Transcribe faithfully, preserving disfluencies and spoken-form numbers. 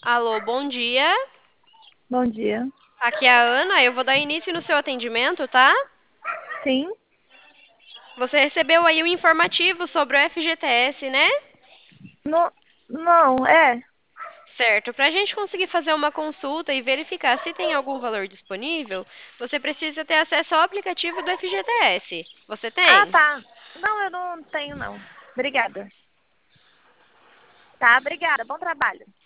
Alô, bom dia. Bom dia. Aqui é a Ana, eu vou dar início no seu atendimento, tá? Sim? Você recebeu aí o informativo sobre o F G T S, né? No, não, é. Certo. Para a gente conseguir fazer uma consulta e verificar se tem algum valor disponível, você precisa ter acesso ao aplicativo do F G T S. Você Ah, tem? tá. Não, eu não tenho, não. Obrigada. Tá, obrigada. Bom trabalho.